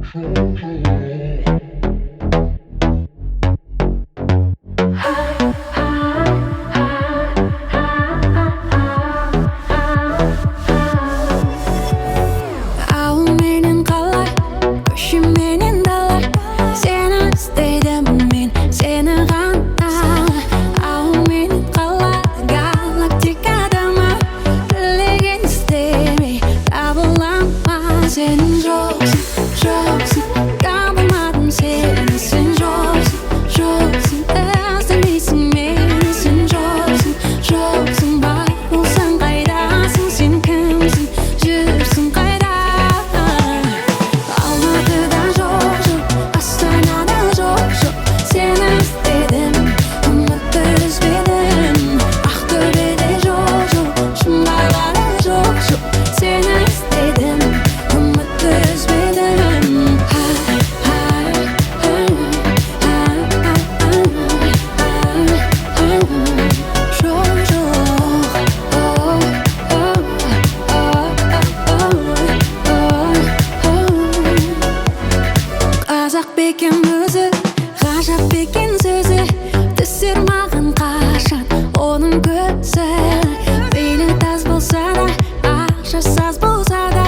Ауыл менен қала, көше менен дала, сені іздейдім мен, сені ғана. Ауыл менен қала, галактикадамын, тілеген іздемей табыла ма? Сен жоқсың, жоқсың, табылмадым сені. Сен жоқсың, жоқсың, іздемейсің мені. Сен жоқсың, жоқсың, бар болсаң қайдасың? Сен кімсің, жүрсің қайда? Алматыда жоқ жоқ, Астанада жоқ жоқ, сені іздедім, үмітті үзбедім. Ақтөбеде жоқ жоқ, Шымбайлада жоқ жоқ, сені іздедім, үмітті үзбедім. Жоқ жоқ, қазақ бекен өзі, ғажап бекен сөзі, түсер маған қашан оның көзі. Мейлі таз болса да, ақша саз болса да,